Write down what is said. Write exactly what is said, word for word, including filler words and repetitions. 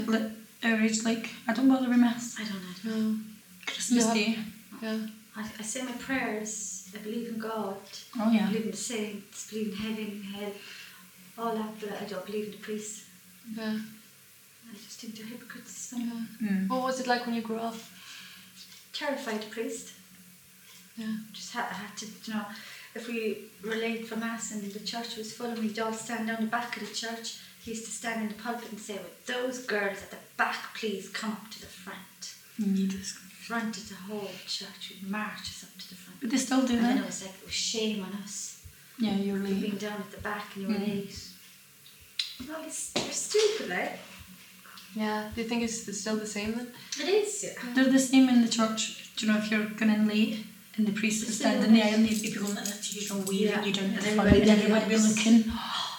Like, our age, like, I don't bother with Mass. I don't know. No. Christmas Yeah. Day. Yeah. I, I say my prayers. I believe in God. Oh, I yeah. believe in the saints. Believe in heaven, hell, all that. But I don't believe in the priests. Yeah. I just think they're hypocrites. Yeah. Mm. What was it like when you grew up? Terrified of priest. Yeah. Just had, had to, you know, if we were late for Mass and the church was full and we'd all stand down the back of the church, he used to stand in the pulpit and say, "With those girls at the back, please come up to the front." Need this. Front of the whole church, would march us up to the front. But they still do And then that. it was like, it was shame on us Yeah, you're for late. being down at the back and you were Mm. late. No, it's, they're stupid, like. Yeah. Do you think it's it's still the same then? It is, yeah. They're the same in the church. Do you know, if you're going in late and the priest is standing there and these people going, you know, waving Yeah. you down to And the front everybody and everybody be looks. looking.